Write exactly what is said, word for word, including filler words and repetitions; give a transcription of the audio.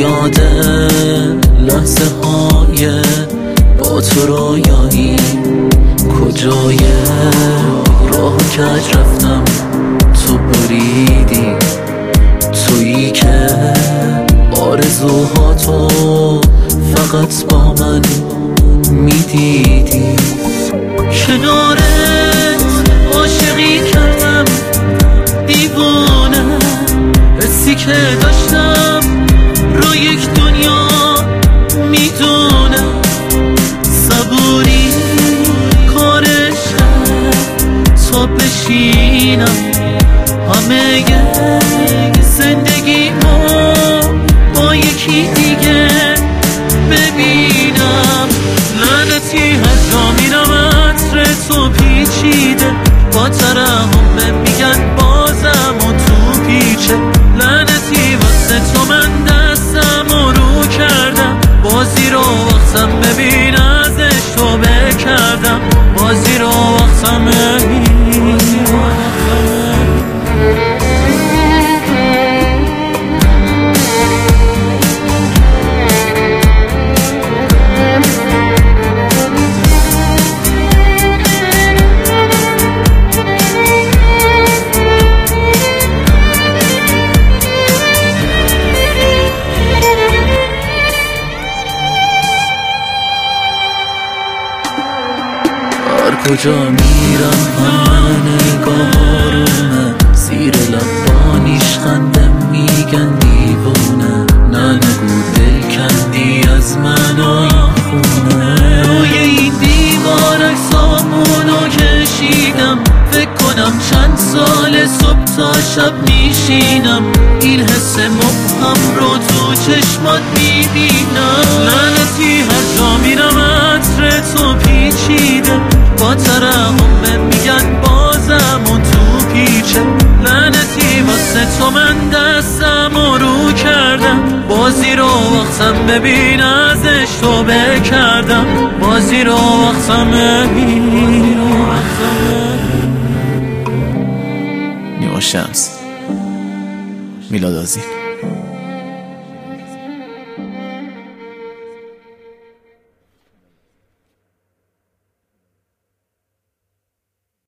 یاد لحظه های با تو رویایی کجای راه کج رفتم تو بریدی تویی که آرزوهاتو فقط با من میدیدی کنارت عاشقی کردم دیوونه حسی که داشتم رو یک دنیا میدونم صبوری کارشه تا بشینم همه زندگی ما با یکی دیگه ببینم لعنتی هر جا میرم عطر تو پیچیده با ترحم میگن بازم و تو پیچه لعنتی واسه تو من دستم و رو کردم بازی رو وقتم ببین ازش تو بکردم بازی رو وقتم ببین کجا میرم همه نگاه آرومه زیر لبانیش خنده میگن دیوونه نه نگو دل کندی از من و این خونه روی این دیوار اکسامونو کشیدم فکر کنم چند سال صبح تا شب میشینم این حس مبهم رو تو چشمات میبینم لعنتی هر جا میرم عطر تو پیچیده با ترحم میگن بازم و تو پیچه لعنتی واسه تو من دستم و رو کردم بازی رو وقتم ببین ازش تو بکردم بازی رو وقتم ببین نیما شمس میلاد آذین.